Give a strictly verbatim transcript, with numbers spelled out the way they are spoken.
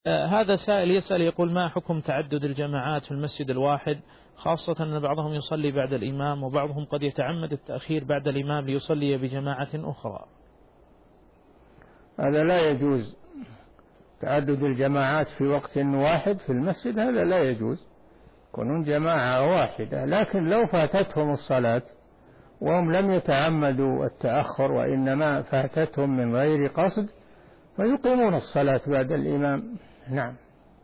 آه هذا سائل يسأل يقول: ما حكم تعدد الجماعات في المسجد الواحد، خاصة أن بعضهم يصلي بعد الإمام وبعضهم قد يتعمد التأخير بعد الإمام ليصلي بجماعة أخرى؟ هذا لا يجوز، تعدد الجماعات في وقت واحد في المسجد هذا لا يجوز، يكونون جماعة واحدة. لكن لو فاتتهم الصلاة وهم لم يتعمدوا التأخر وإنما فاتتهم من غير قصد فيقيمون الصلاة بعد الإمام. نعم.